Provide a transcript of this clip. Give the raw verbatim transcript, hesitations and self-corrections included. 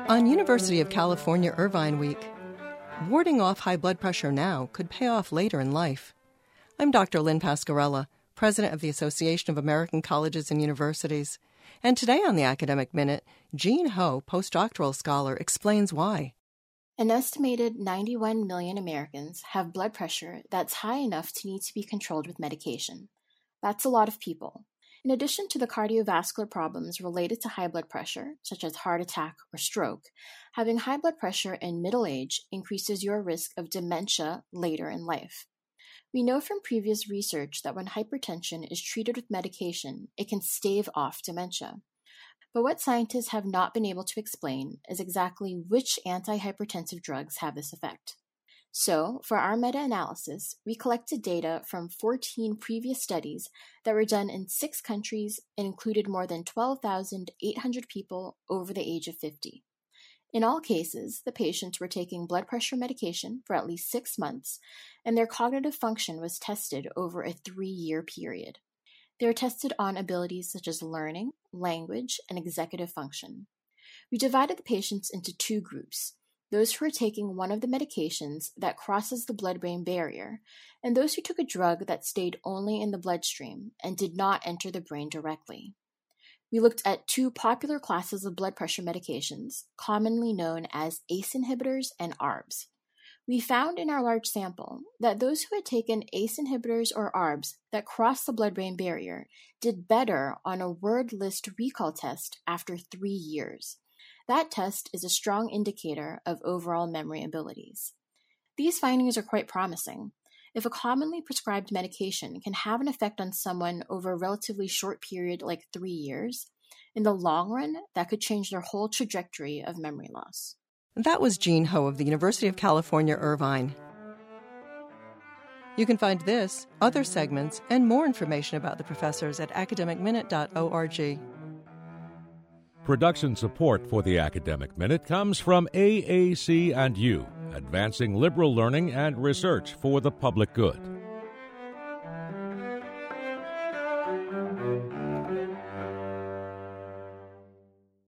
On University of California Irvine Week, warding off high blood pressure now could pay off later in life. I'm Doctor Lynn Pasquarella, President of the Association of American Colleges and Universities. And today on the Academic Minute, Jean Ho, postdoctoral scholar, explains why. An estimated ninety-one million Americans have blood pressure that's high enough to need to be controlled with medication. That's a lot of people. In addition to the cardiovascular problems related to high blood pressure, such as heart attack or stroke, having high blood pressure in middle age increases your risk of dementia later in life. We know from previous research that when hypertension is treated with medication, it can stave off dementia. But what scientists have not been able to explain is exactly which antihypertensive drugs have this effect. So, for our meta-analysis, we collected data from fourteen previous studies that were done in six countries and included more than twelve thousand eight hundred people over the age of fifty. In all cases, the patients were taking blood pressure medication for at least six months, and their cognitive function was tested over a three-year period. They were tested on abilities such as learning, language, and executive function. We divided the patients into two groups: those who were taking one of the medications that crosses the blood-brain barrier, and those who took a drug that stayed only in the bloodstream and did not enter the brain directly. We looked at two popular classes of blood pressure medications, commonly known as A C E inhibitors and A R Bs. We found in our large sample that those who had taken A C E inhibitors or A R Bs that crossed the blood-brain barrier did better on a word list recall test after three years. That test is a strong indicator of overall memory abilities. These findings are quite promising. If a commonly prescribed medication can have an effect on someone over a relatively short period like three years, in the long run, that could change their whole trajectory of memory loss. That was Jean Ho of the University of California, Irvine. You can find this, other segments, and more information about the professors at academic minute dot org. Production support for the Academic Minute comes from A A C and U, advancing liberal learning and research for the public good.